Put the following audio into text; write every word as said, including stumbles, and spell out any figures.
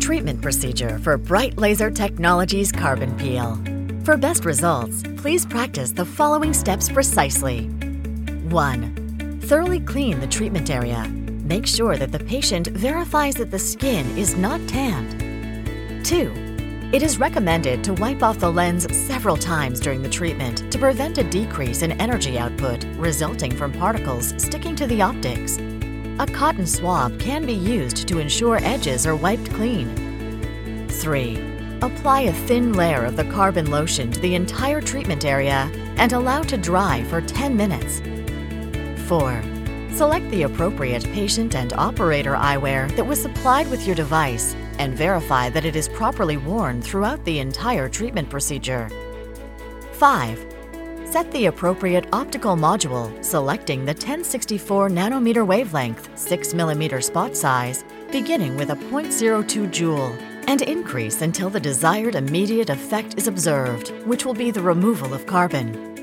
Treatment procedure for Bright Laser Technologies Carbon Peel. For best results, please practice the following steps precisely. one. Thoroughly clean the treatment area. Make sure that the patient verifies that the skin is not tanned. two. It is recommended to wipe off the lens several times during the treatment to prevent a decrease in energy output resulting from particles sticking to the optics. A cotton swab can be used to ensure edges are wiped clean. three. Apply a thin layer of the carbon lotion to the entire treatment area and allow to dry for ten minutes. four. Select the appropriate patient and operator eyewear that was supplied with your device and verify that it is properly worn throughout the entire treatment procedure. five. Set the appropriate optical module, selecting the ten sixty-four nanometer wavelength, six millimeter spot size, beginning with a zero point zero two joule, and increase until the desired immediate effect is observed, which will be the removal of carbon.